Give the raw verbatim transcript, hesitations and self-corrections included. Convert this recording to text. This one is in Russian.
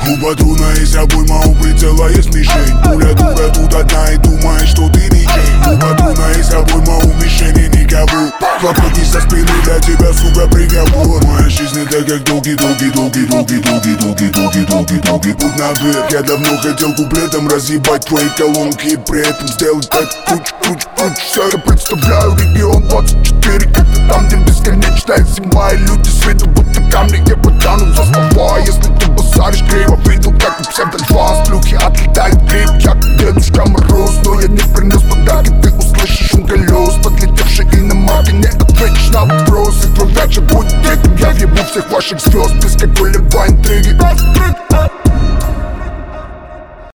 У патрона есть обойма, у прицела есть мишень. Пуля дура тут одна и думает, что ты ничей. У патрона есть обойма, у мишени никого. Хлопки со спины для тебя, сука, приговор. Моя жизнь это как долгий-долгий-долгий-долгий-долгий-долгий-долгий-долгий путь наверх. Я давно хотел куплетом разъебать твои колонки и при этом сделать так круть-круть-круть. Все, я представляю регион двадцать четыре, как-то там, где бесконечная зима. И люди с виду будто камни, где потянут за слова. Если ты базаришь криво, видел, как у псевдо-два с плюхи отлетает гриб. Я как Дедушка Мороз, но я не